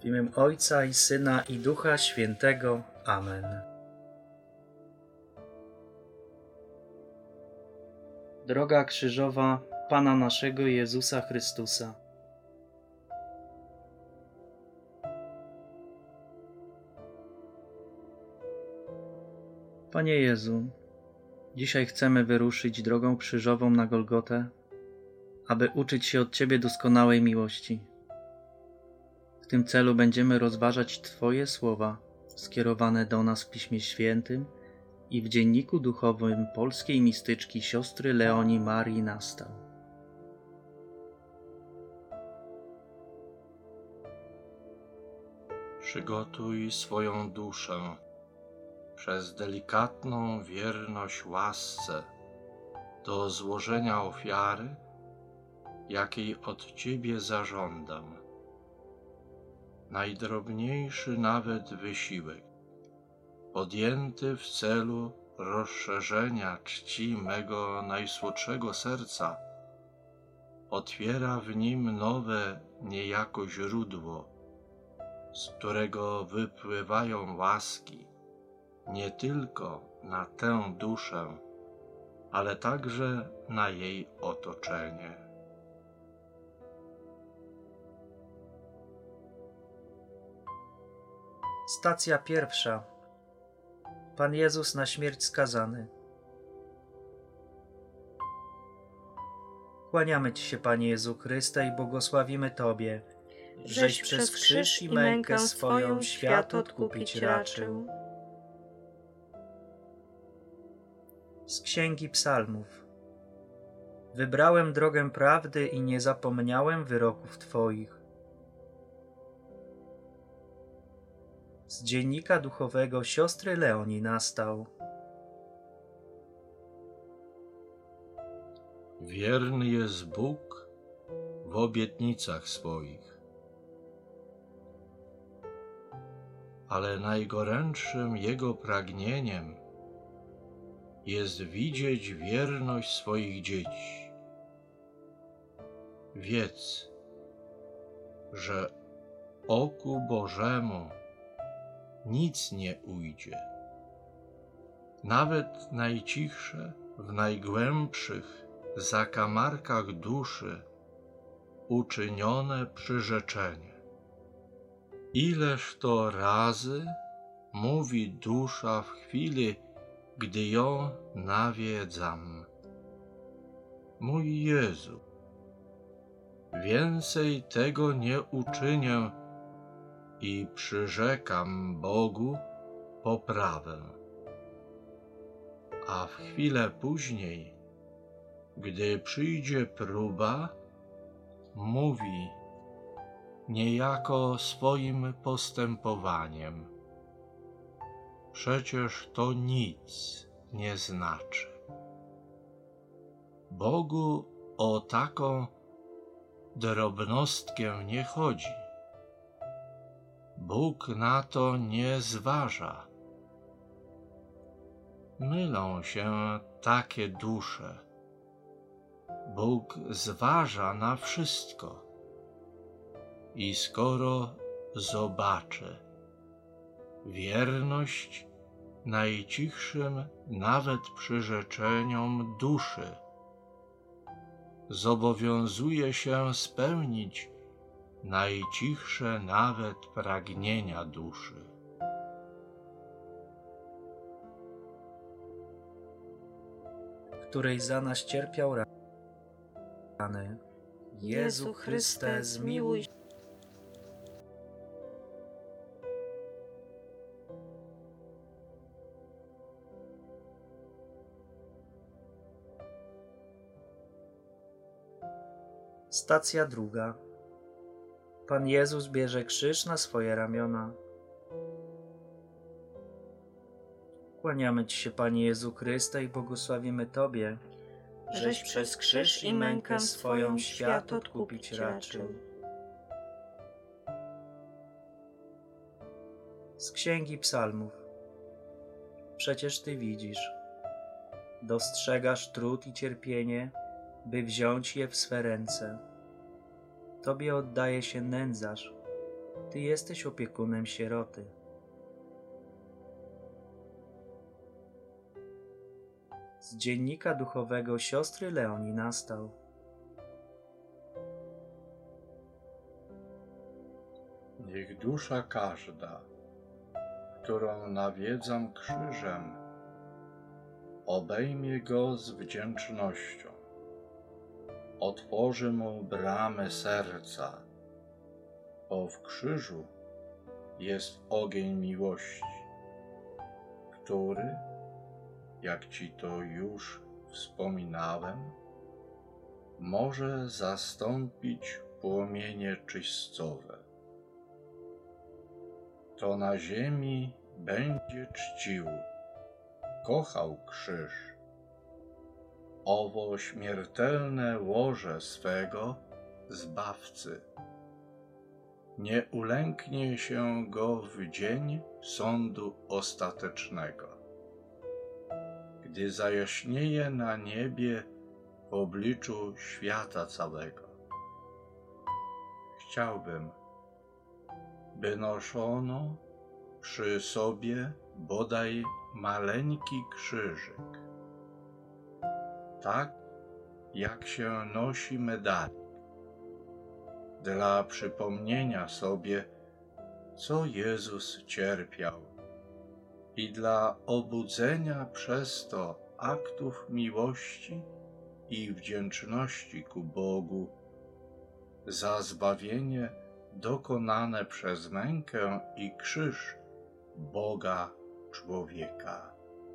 W imię Ojca i Syna i Ducha Świętego. Amen. Droga krzyżowa Pana naszego Jezusa Chrystusa. Panie Jezu, dzisiaj chcemy wyruszyć drogą krzyżową na Golgotę, aby uczyć się od Ciebie doskonałej miłości. W tym celu będziemy rozważać Twoje słowa skierowane do nas w Piśmie Świętym i w dzienniku duchowym polskiej mistyczki siostry Leonii Marii Nastał. Przygotuj swoją duszę przez delikatną wierność łasce do złożenia ofiary, jakiej od Ciebie zażądam. Najdrobniejszy nawet wysiłek, podjęty w celu rozszerzenia czci mego najsłodszego serca, otwiera w nim nowe niejako źródło, z którego wypływają łaski nie tylko na tę duszę, ale także na jej otoczenie. Stacja pierwsza. Pan Jezus na śmierć skazany. Kłaniamy Ci się, Panie Jezu Chryste, i błogosławimy Tobie, żeś przez krzyż i mękę swoją świat odkupić raczył. Z Księgi Psalmów. Wybrałem drogę prawdy i nie zapomniałem wyroków Twoich. Z dziennika duchowego siostry Leonii Nastał. Wierny jest Bóg w obietnicach swoich, ale najgorętszym Jego pragnieniem jest widzieć wierność swoich dzieci. Wiedz, że oku Bożemu nic nie ujdzie. Nawet najcichsze, w najgłębszych zakamarkach duszy uczynione przyrzeczenie. Ileż to razy mówi dusza w chwili, gdy ją nawiedzam. Mój Jezu, więcej tego nie uczynię i przyrzekam Bogu poprawę. A w chwilę później, gdy przyjdzie próba, mówi niejako swoim postępowaniem: przecież to nic nie znaczy. Bogu o taką drobnostkę nie chodzi. Bóg na to nie zważa. Mylą się takie dusze. Bóg zważa na wszystko. I skoro zobaczy wierność najcichszym nawet przyrzeczeniom duszy, zobowiązuje się spełnić najcichsze nawet pragnienia duszy. Której za nas cierpiał rany. Jezu Chryste, zmiłuj się. Stacja druga. Pan Jezus bierze krzyż na swoje ramiona. Kłaniamy Ci się, Panie Jezu Chryste, i błogosławimy Tobie, żeś przez krzyż i mękę swoją świat odkupić raczył. Z Księgi Psalmów. Przecież Ty widzisz, dostrzegasz trud i cierpienie, by wziąć je w swe ręce. Tobie oddaje się nędzarz, Ty jesteś opiekunem sieroty. Z dziennika duchowego siostry Leonii nastał. Niech dusza każda, którą nawiedzam krzyżem, obejmie go z wdzięcznością, otworzy mu bramę serca, bo w krzyżu jest ogień miłości, który, jak ci to już wspominałem, może zastąpić płomienie czyścowe. To na ziemi będzie czcił, kochał krzyż, owo śmiertelne łoże swego Zbawcy. Nie ulęknie się go w dzień sądu ostatecznego, gdy zajaśnieje na niebie w obliczu świata całego. Chciałbym, by noszono przy sobie bodaj maleńki krzyżyk, tak jak się nosi medalik, dla przypomnienia sobie, co Jezus cierpiał i dla obudzenia przez to aktów miłości i wdzięczności ku Bogu za zbawienie dokonane przez mękę i krzyż Boga człowieka,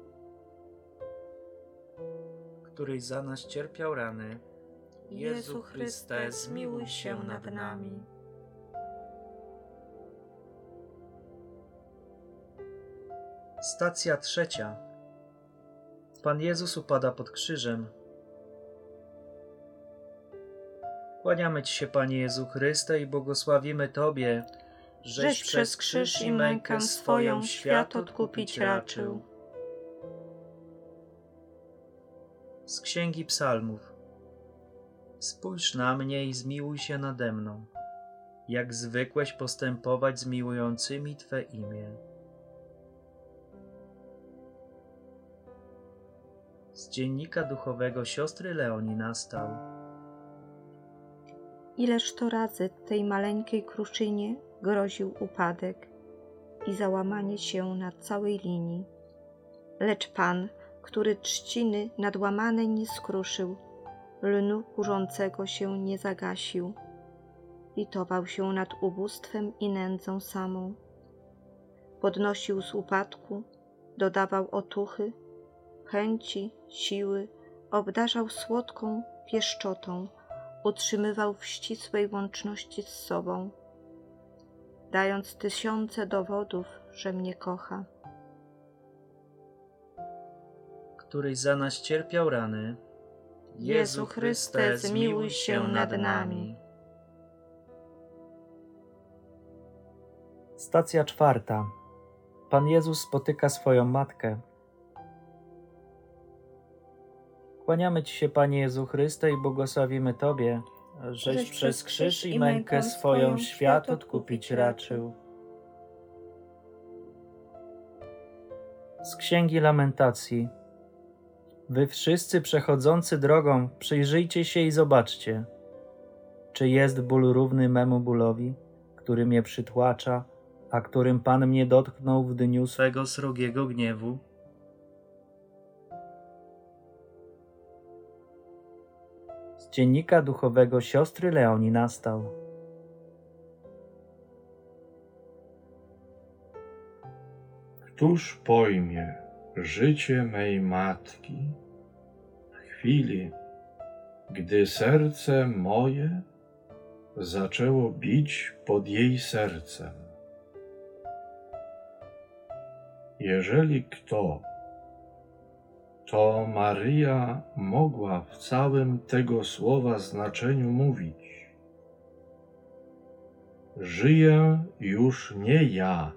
któryś za nas cierpiał rany. Jezu Chryste, zmiłuj się nad nami. Stacja 3. Pan Jezus upada pod krzyżem. Kłaniamy Ci się, Panie Jezu Chryste, i błogosławimy Tobie, Żeś przez krzyż i mękę swoją świat odkupić raczył. Z Księgi Psalmów. Spójrz na mnie i zmiłuj się nade mną, jak zwykłeś postępować z miłującymi Twe imię. Z dziennika duchowego siostry Leonii nastał. Ileż to razy tej maleńkiej kruczynie groził upadek i załamanie się na całej linii. Lecz Pan, który trzciny nadłamanej nie skruszył, lnu kurzącego się nie zagasił, litował się nad ubóstwem i nędzą samą. Podnosił z upadku, dodawał otuchy, chęci, siły, obdarzał słodką pieszczotą, utrzymywał w ścisłej łączności z sobą, dając tysiące dowodów, że mnie kocha. Któryś za nas cierpiał rany. Jezu Chryste, zmiłuj się nad nami. Stacja 4. Pan Jezus spotyka swoją matkę. Kłaniamy Ci się, Panie Jezu Chryste, i błogosławimy Tobie, żeś przez krzyż i mękę swoją świat odkupić raczył. Z Księgi Lamentacji. Wy wszyscy przechodzący drogą, przyjrzyjcie się i zobaczcie, czy jest ból równy memu bólowi, który mnie przytłacza, a którym Pan mnie dotknął w dniu swego srogiego gniewu. Z dziennika duchowego siostry Leonii nastał. Któż pojmie życie mej matki w chwili, gdy serce moje zaczęło bić pod jej sercem? Jeżeli kto, to Maryja mogła w całym tego słowa znaczeniu mówić: żyję już nie ja,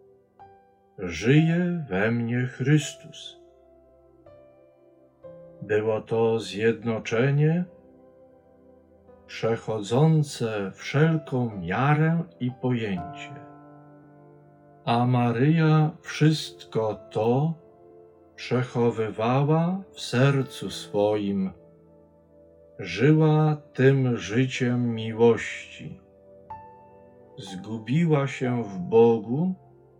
żyje we mnie Chrystus. Było to zjednoczenie przechodzące wszelką miarę i pojęcie. A Maryja wszystko to przechowywała w sercu swoim, żyła tym życiem miłości, zgubiła się w Bogu,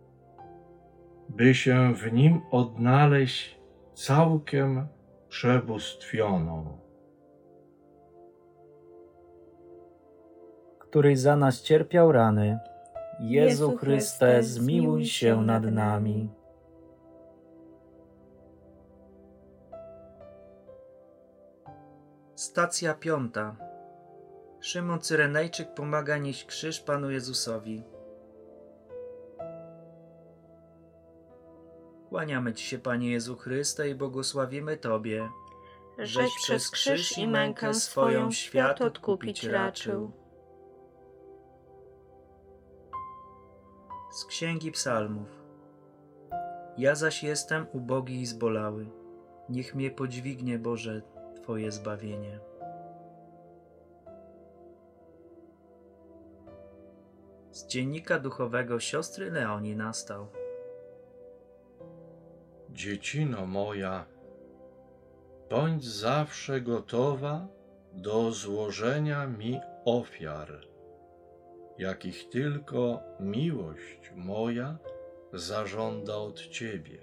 by się w Nim odnaleźć całkiem przebóstwioną. Któryś za nas cierpiał rany, Jezu Chryste, zmiłuj się nad nami. Stacja 5. Szymon Cyrenejczyk pomaga nieść krzyż Panu Jezusowi. Kłaniamy Ci się, Panie Jezu Chryste, i błogosławimy Tobie, Żeś przez krzyż i mękę swoją świat odkupić raczył. Z Księgi Psalmów. Ja zaś jestem ubogi i zbolały. Niech mnie podźwignie, Boże, Twoje zbawienie. Z dziennika duchowego siostry Leonii nastał. Dziecino moja, bądź zawsze gotowa do złożenia mi ofiar, jakich tylko miłość moja zażąda od Ciebie.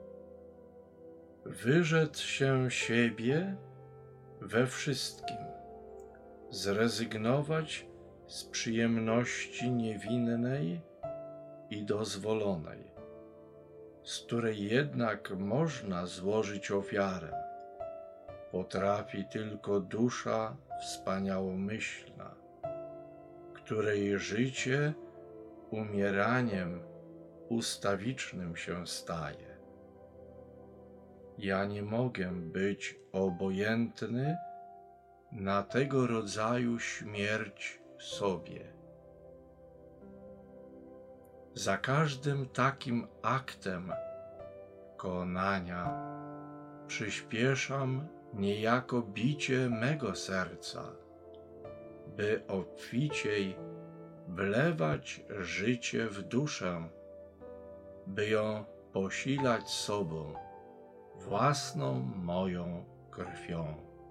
Wyrzec się siebie we wszystkim, zrezygnować z przyjemności niewinnej i dozwolonej, z której jednak można złożyć ofiarę, potrafi tylko dusza wspaniałomyślna, której życie umieraniem ustawicznym się staje. Ja nie mogę być obojętny na tego rodzaju śmierć sobie. Za każdym takim aktem konania przyspieszam niejako bicie mego serca, by obficiej wlewać życie w duszę, by ją posilać sobą, własną moją krwią.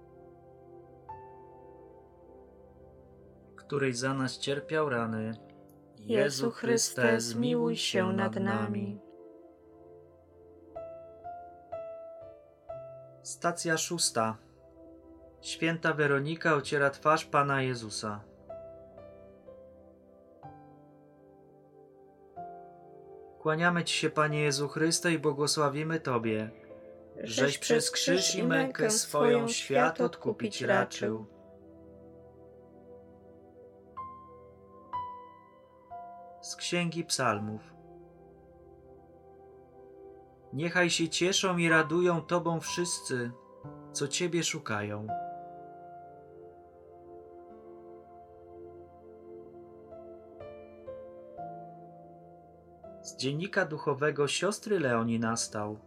Któryś za nas cierpiał rany, Jezu Chryste, zmiłuj się nad nami. Stacja 6. Święta Weronika ociera twarz Pana Jezusa. Kłaniamy Ci się, Panie Jezu Chryste, i błogosławimy Tobie, żeś przez krzyż i mękę swoją świat odkupić raczył. Z Księgi Psalmów. Niechaj się cieszą i radują Tobą wszyscy, co Ciebie szukają. Z dziennika duchowego siostry Leonii nastał.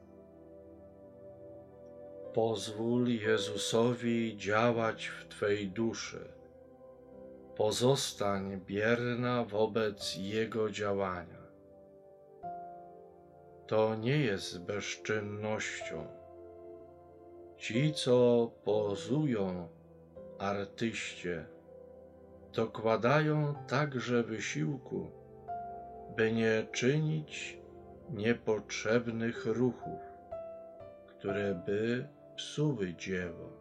Pozwól Jezusowi działać w Twej duszy. Pozostań bierna wobec Jego działania. To nie jest bezczynnością. Ci, co pozują artyście, dokładają także wysiłku, by nie czynić niepotrzebnych ruchów, które by psuły dzieło.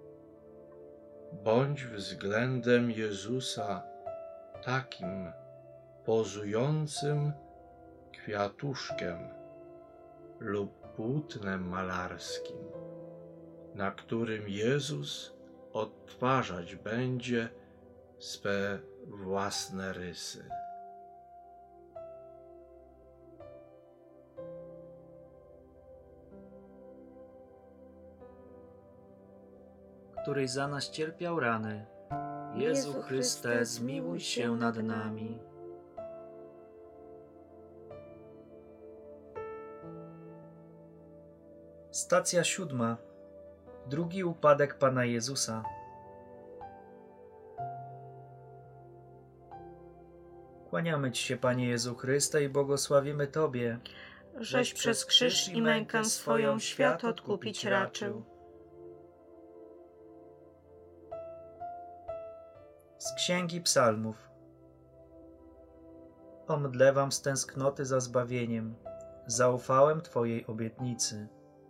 Bądź względem Jezusa takim pozującym kwiatuszkiem lub płótnem malarskim, na którym Jezus odtwarzać będzie swe własne rysy. Któryś za nas cierpiał rany, Jezu Chryste, zmiłuj się nad nami. Stacja 7. Drugi upadek Pana Jezusa. Kłaniamy Ci się, Panie Jezu Chryste, i błogosławimy Tobie, Żeś przez krzyż i mękę swoją świat odkupić raczył. Z Księgi Psalmów. Omdlewam z tęsknoty za zbawieniem, zaufałem Twojej obietnicy.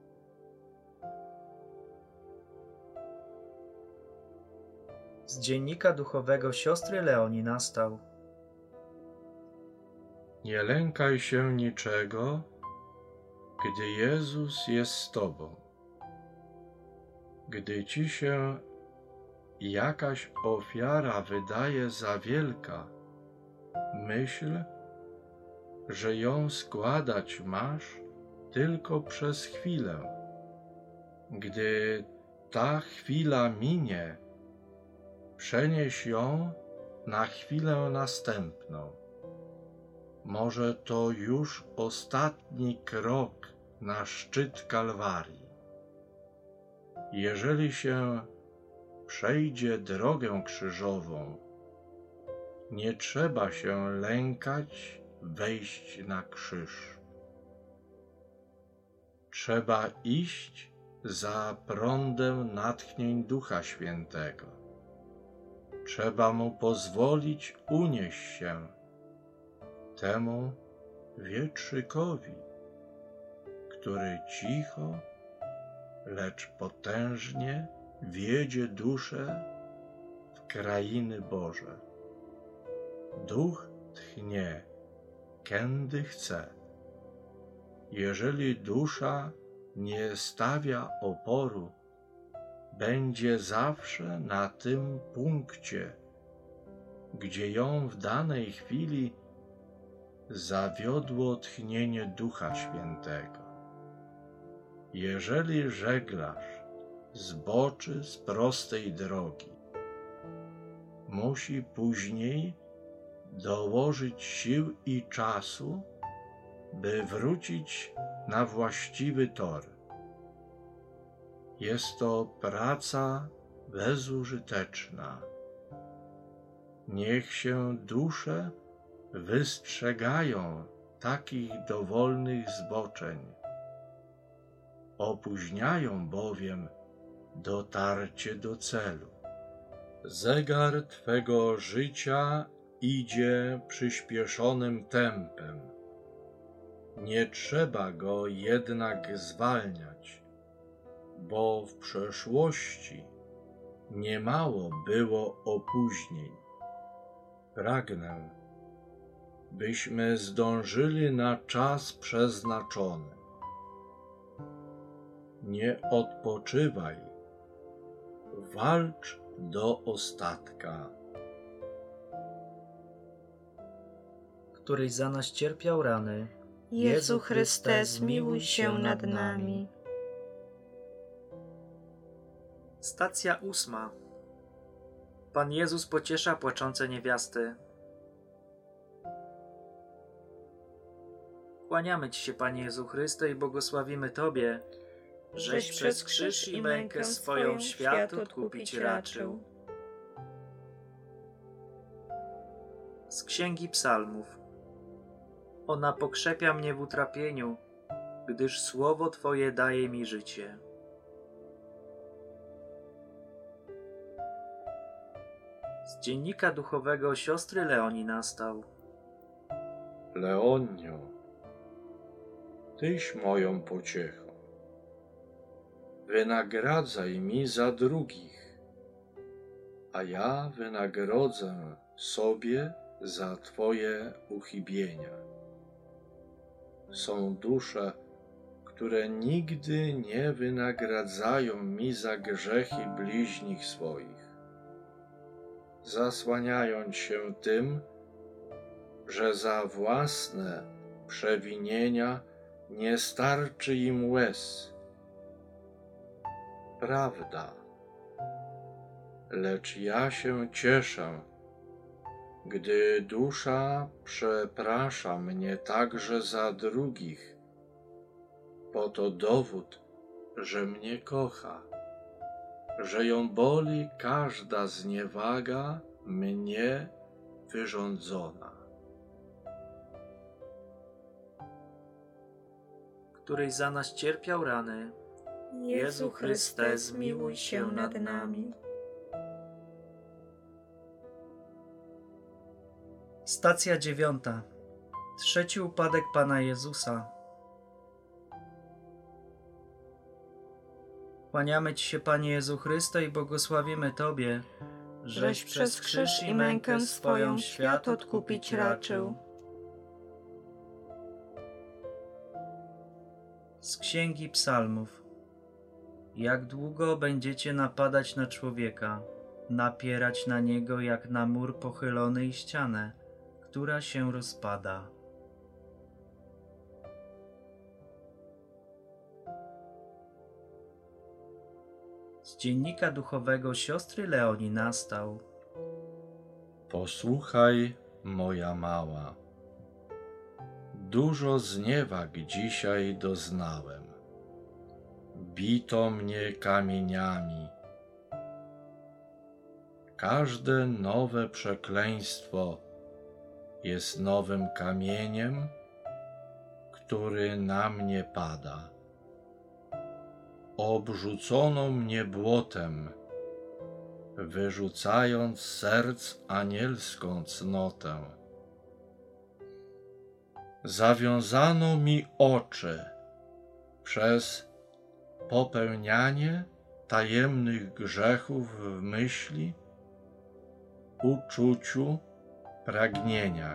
Z dziennika duchowego siostry Leonii nastał. Nie lękaj się niczego, gdy Jezus jest z Tobą. Gdy Ci się jakaś ofiara wydaje za wielka, myśl, że ją składać masz tylko przez chwilę. Gdy ta chwila minie, przenieś ją na chwilę następną. Może to już ostatni krok na szczyt Kalwarii. Jeżeli się przejdzie drogę krzyżową, nie trzeba się lękać wejść na krzyż. Trzeba iść za prądem natchnień Ducha Świętego. Trzeba Mu pozwolić unieść się, temu wietrzykowi, który cicho, lecz potężnie wiedzie duszę w krainy Boże. Duch tchnie, kędy chce. Jeżeli dusza nie stawia oporu, będzie zawsze na tym punkcie, gdzie ją w danej chwili zawiodło tchnienie Ducha Świętego. Jeżeli żeglarz zboczy z prostej drogi, musi później dołożyć sił i czasu, by wrócić na właściwy tor. Jest to praca bezużyteczna. Niech się dusze wystrzegają takich dowolnych zboczeń. Opóźniają bowiem dotarcie do celu. Zegar Twego życia idzie przyspieszonym tempem. Nie trzeba go jednak zwalniać, bo w przeszłości niemało było opóźnień. Pragnę, byśmy zdążyli na czas przeznaczony. Nie odpoczywaj, walcz do ostatka. Któryś za nas cierpiał rany. Jezu Chryste, zmiłuj się nad nami. Stacja 8. Pan Jezus pociesza płaczące niewiasty. Kłaniamy Ci się, Panie Jezu Chryste, i błogosławimy Tobie, żeś przez krzyż i mękę swoją świat odkupić raczył. Z Księgi Psalmów. Ona pokrzepia mnie w utrapieniu, gdyż słowo Twoje daje mi życie. Z dziennika duchowego siostry Leonii nastał. Leonio, Tyś moją pociechą. Wynagradzaj mi za drugich, a ja wynagrodzę sobie za Twoje uchybienia. Są dusze, które nigdy nie wynagradzają mi za grzechy bliźnich swoich. Zasłaniając się tym, że za własne przewinienia nie starczy im łez. Prawda, lecz ja się cieszę, gdy dusza przeprasza mnie także za drugich, bo to dowód, że mnie kocha, że ją boli każda zniewaga mnie wyrządzona. któryś za nas cierpiał rany. Jezu Chryste, zmiłuj się nad nami. Stacja 9. Trzeci upadek Pana Jezusa. Kłaniamy Ci się, Panie Jezu Chryste, i błogosławimy Tobie, żeś przez krzyż i mękę swoją świat odkupić raczył. Z Księgi Psalmów. Jak długo będziecie napadać na człowieka, napierać na niego jak na mur pochylony i ścianę, która się rozpada. Z dziennika duchowego siostry Leonii nastał. Posłuchaj, moja mała. Dużo zniewag dzisiaj doznałem. Bito mnie kamieniami. Każde nowe przekleństwo jest nowym kamieniem, który na mnie pada. Obrzucono mnie błotem, wyrzucając z serc anielską cnotę. Zawiązano mi oczy przez popełnianie tajemnych grzechów w myśli, uczuciu, pragnieniach.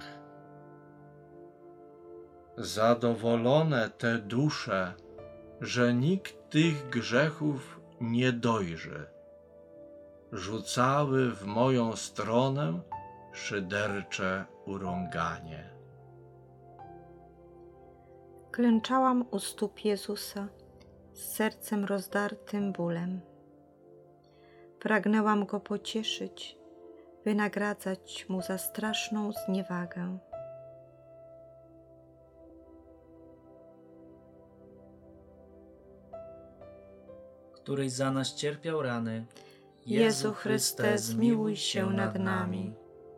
Zadowolone te dusze, że nikt tych grzechów nie dojrzy, rzucały w moją stronę szydercze urąganie. Klęczałam u stóp Jezusa z sercem rozdartym bólem. Pragnęłam Go pocieszyć, wynagradzać Mu za straszną zniewagę. Któryś za nas cierpiał rany. Jezu Chryste, zmiłuj się nad nami.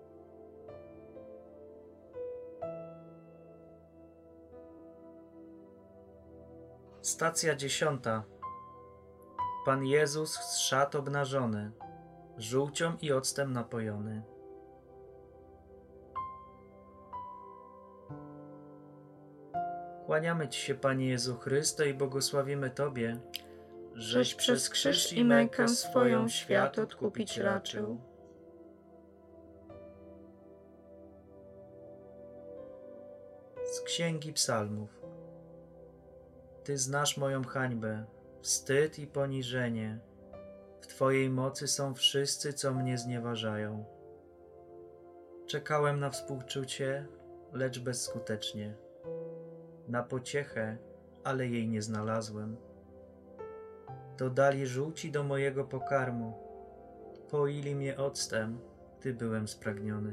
Stacja 10. Pan Jezus z szat obnażony, żółcią i octem napojony. Kłaniamy Ci się, Panie Jezu Chryste, i błogosławimy Tobie, żeś przez krzyż i mękę swoją świat odkupić raczył. Z Księgi Psalmów. Ty znasz moją hańbę, wstyd i poniżenie. W Twojej mocy są wszyscy, co mnie znieważają. Czekałem na współczucie, lecz bezskutecznie. Na pociechę, ale jej nie znalazłem. Dodali żółci do mojego pokarmu. Poili mnie octem, gdy byłem spragniony.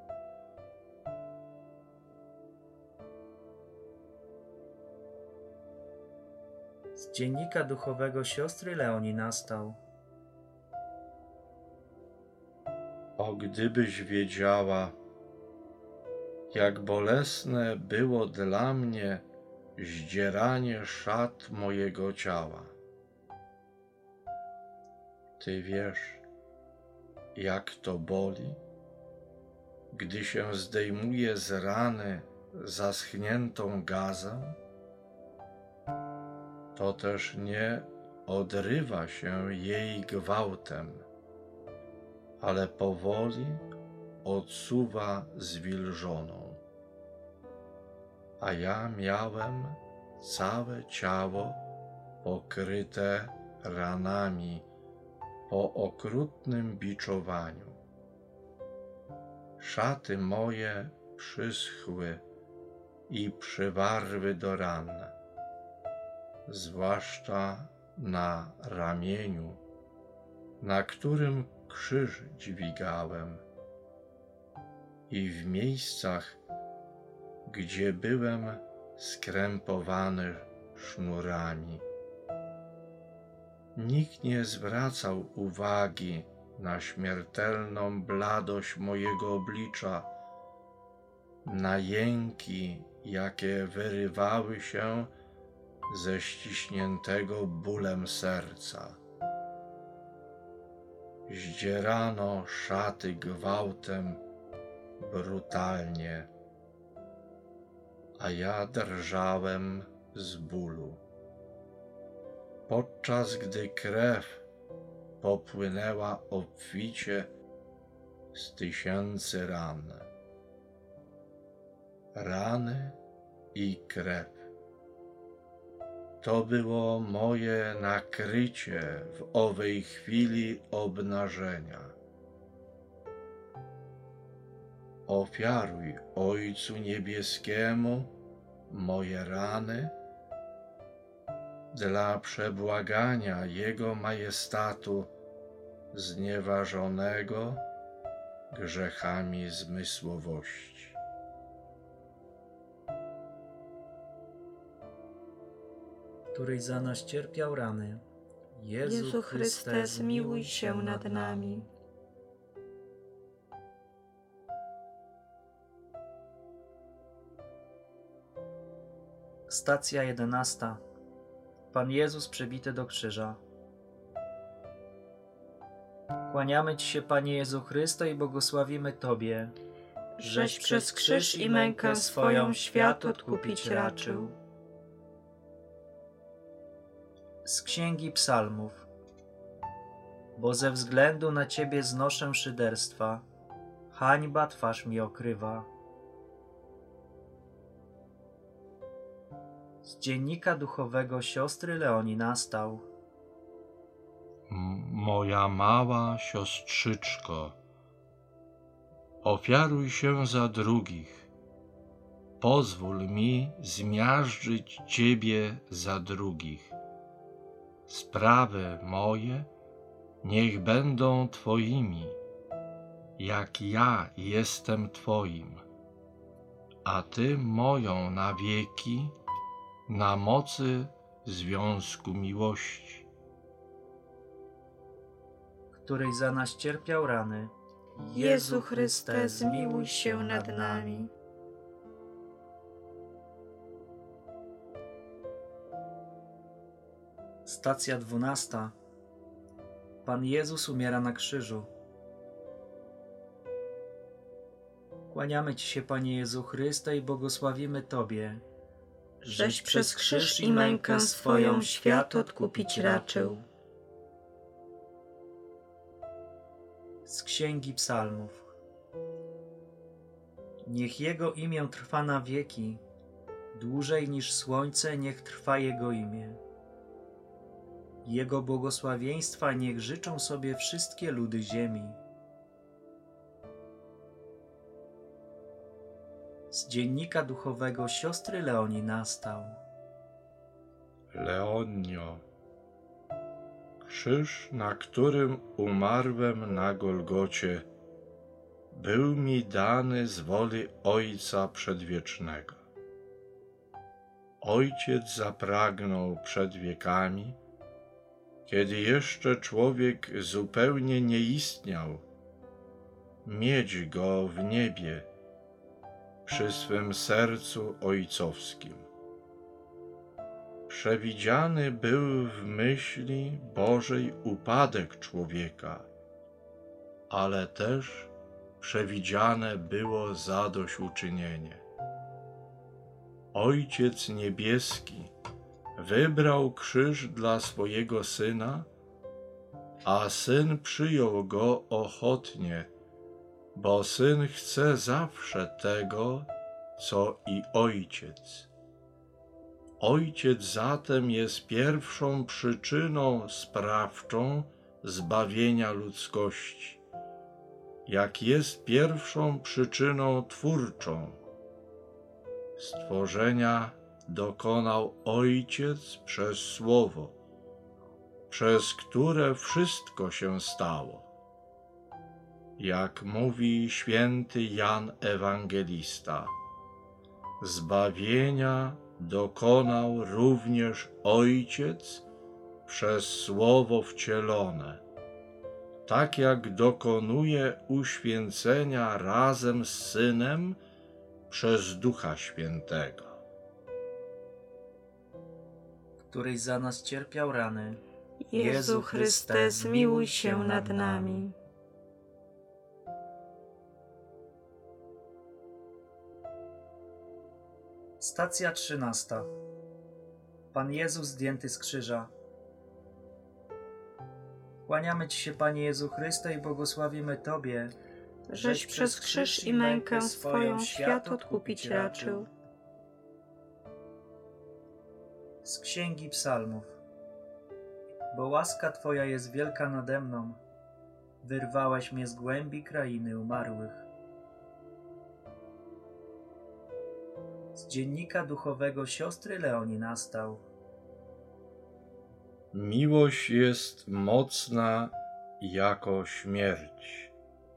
Z dziennika duchowego siostry Leonii nastał. O, gdybyś wiedziała, jak bolesne było dla mnie zdzieranie szat mojego ciała. Ty wiesz, jak to boli, gdy się zdejmuje z rany zaschniętą gazę? To też nie odrywa się jej gwałtem, ale powoli odsuwa zwilżoną. A ja miałem całe ciało pokryte ranami po okrutnym biczowaniu. Szaty moje przyschły i przywarły do ran, zwłaszcza na ramieniu, na którym krzyż dźwigałem, i w miejscach, gdzie byłem skrępowany sznurami. Nikt nie zwracał uwagi na śmiertelną bladość mojego oblicza, na jęki, jakie wyrywały się ze ściśniętego bólem serca. Zdzierano szaty gwałtem, brutalnie, a ja drżałem z bólu. Podczas gdy krew popłynęła obficie z tysięcy ran. Rany i krew. To było moje nakrycie w owej chwili obnażenia. Ofiaruj Ojcu Niebieskiemu moje rany dla przebłagania Jego majestatu znieważonego grzechami zmysłowości. Któryś za nas cierpiał rany. Jezu Chryste, zmiłuj się nad nami. Stacja 11. Pan Jezus przybity do krzyża. Kłaniamy Ci się, Panie Jezu Chryste, i błogosławimy Tobie, żeś przez krzyż i mękę swoją świat odkupić raczył. Z Księgi Psalmów. Bo ze względu na Ciebie znoszę szyderstwa, hańba twarz mi okrywa. Z dziennika duchowego siostry Leonii nastał. Moja mała siostrzyczko, ofiaruj się za drugich. Pozwól mi zmiażdżyć Ciebie za drugich. Sprawy moje niech będą Twoimi, jak ja jestem Twoim, a Ty moją na wieki, na mocy związku miłości. Któryś za nas cierpiał rany. Jezu Chryste, zmiłuj się nad nami. Stacja 12. Pan Jezus umiera na krzyżu. Kłaniamy Ci się, Panie Jezu Chryste, i błogosławimy Tobie, Żeś przez krzyż i mękę swoją świat odkupić raczył. Z Księgi Psalmów. Niech Jego imię trwa na wieki, dłużej niż słońce niech trwa Jego imię. Jego błogosławieństwa niech życzą sobie wszystkie ludy ziemi. Z dziennika duchowego siostry Leonii nastał. Leonio, krzyż, na którym umarłem na Golgocie, był mi dany z woli Ojca Przedwiecznego. Ojciec zapragnął przed wiekami, kiedy jeszcze człowiek zupełnie nie istniał, mieć go w niebie przy swym sercu ojcowskim. Przewidziany był w myśli Bożej upadek człowieka, ale też przewidziane było zadośćuczynienie. Ojciec Niebieski wybrał krzyż dla swojego Syna, a Syn przyjął go ochotnie, bo Syn chce zawsze tego, co i Ojciec. Ojciec zatem jest pierwszą przyczyną sprawczą zbawienia ludzkości, jak jest pierwszą przyczyną twórczą. Stworzenia dokonał Ojciec przez Słowo, przez które wszystko się stało. Jak mówi święty Jan Ewangelista, zbawienia dokonał również Ojciec przez Słowo wcielone, tak jak dokonuje uświęcenia razem z Synem przez Ducha Świętego. któryś za nas cierpiał rany. Jezu Chryste, zmiłuj się nad nami. Stacja 13. Pan Jezus zdjęty z krzyża. Kłaniamy Ci się, Panie Jezu Chryste, i błogosławimy Tobie, Żeś przez krzyż i mękę swoją świat odkupić raczył. Z Księgi Psalmów. Bo łaska Twoja jest wielka nade mną, wyrwałaś mnie z głębi krainy umarłych. Z dziennika duchowego siostry Leonii nastał. Miłość jest mocna jako śmierć,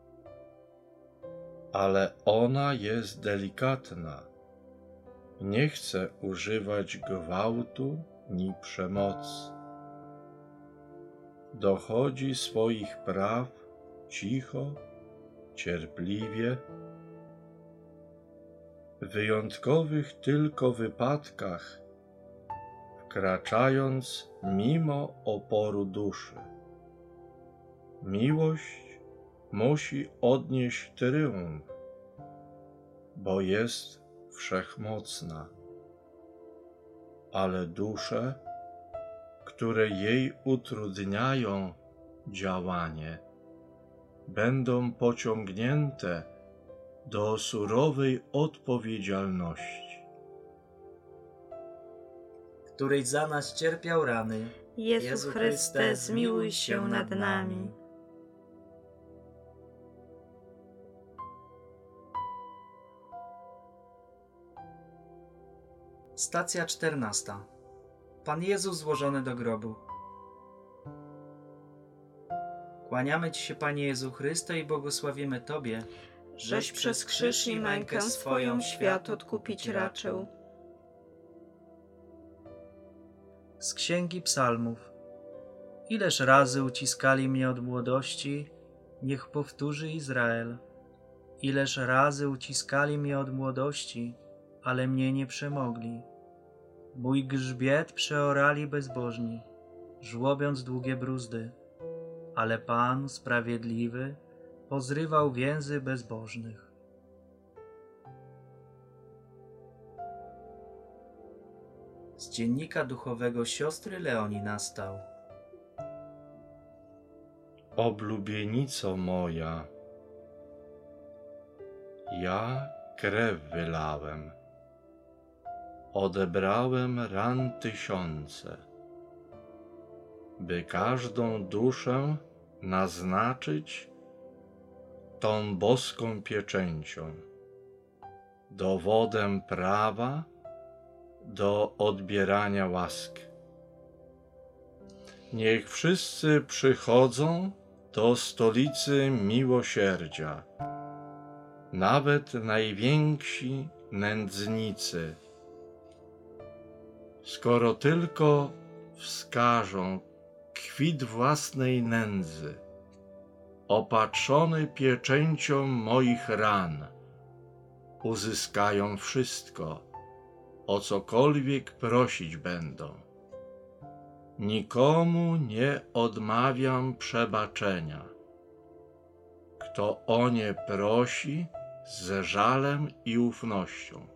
ale ona jest delikatna. Nie chce używać gwałtu ni przemocy. Dochodzi swoich praw cicho, cierpliwie. W wyjątkowych tylko wypadkach, wkraczając mimo oporu duszy. Miłość musi odnieść tryumf, bo jest wszechmocna, ale dusze, które jej utrudniają działanie, będą pociągnięte do surowej odpowiedzialności. Któryś za nas cierpiał rany. Jezu Chryste, zmiłuj się nad nami. Stacja 14. Pan Jezus złożony do grobu. Kłaniamy Ci się, Panie Jezu Chryste, i błogosławimy Tobie, Żeś przez krzyż i mękę swoją świat odkupić raczył. Z Księgi Psalmów. Ileż razy uciskali mnie od młodości, niech powtórzy Izrael. Ileż razy uciskali mnie od młodości, ale mnie nie przemogli. Mój grzbiet przeorali bezbożni, żłobiąc długie bruzdy, ale Pan sprawiedliwy pozrywał więzy bezbożnych. Z dziennika duchowego siostry Leonii nastał. Oblubienico moja, ja krew wylałem, odebrałem ran tysiące, by każdą duszę naznaczyć tą boską pieczęcią, dowodem prawa do odbierania łaski. Niech wszyscy przychodzą do stolicy miłosierdzia, nawet najwięksi nędznicy, skoro tylko wskażą kwit własnej nędzy, opatrzony pieczęcią moich ran, uzyskają wszystko, o cokolwiek prosić będą. Nikomu nie odmawiam przebaczenia. Kto o nie prosi z żalem i ufnością.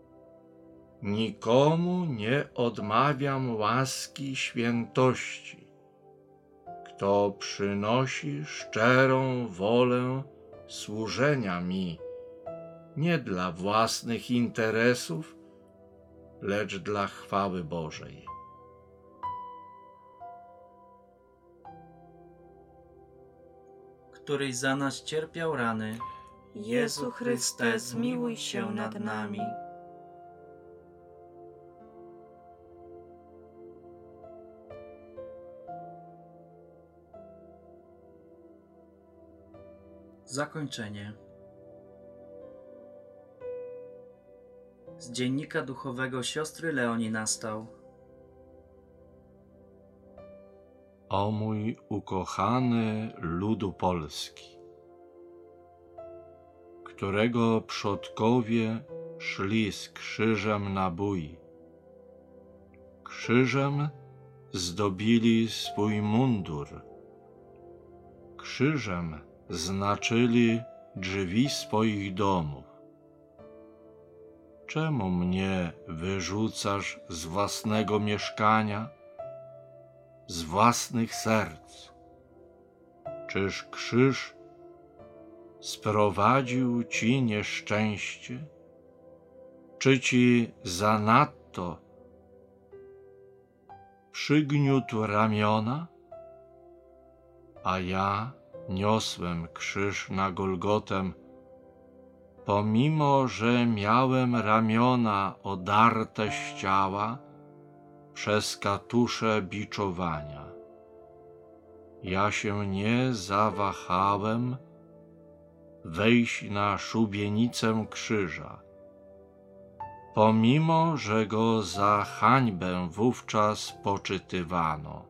Nikomu nie odmawiam łaski świętości. Kto przynosi szczerą wolę służenia mi, nie dla własnych interesów, lecz dla chwały Bożej. Któryś za nas cierpiał rany. Jezu Chryste, zmiłuj się nad nami. Zakończenie. Z dziennika duchowego siostry Leonii nastał. O mój ukochany ludu Polski, którego przodkowie szli z krzyżem na bój, krzyżem zdobili swój mundur. Krzyżem znaczyli drzwi swoich domów. Czemu mnie wyrzucasz z własnego mieszkania, z własnych serc? Czyż krzyż sprowadził ci nieszczęście? Czy ci zanadto przygniótł ramiona? A ja niosłem krzyż na Golgotę, pomimo że miałem ramiona odarte z ciała przez katusze biczowania. Ja się nie zawahałem wejść na szubienicę krzyża, pomimo że go za hańbę wówczas poczytywano.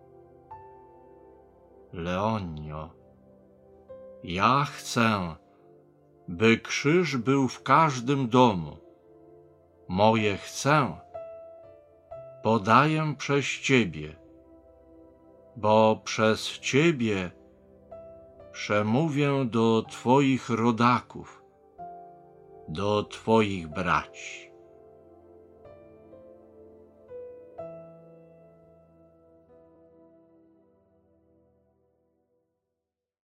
Leonio, ja chcę, by krzyż był w każdym domu. Moje chcę podaję przez Ciebie, bo przez Ciebie przemówię do Twoich rodaków, do Twoich braci.